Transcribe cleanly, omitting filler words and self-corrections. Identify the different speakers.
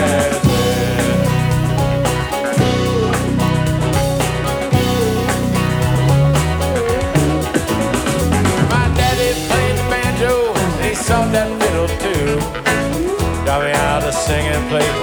Speaker 1: My daddy played the banjo, and he saw that fiddle too. Got me out of singing, played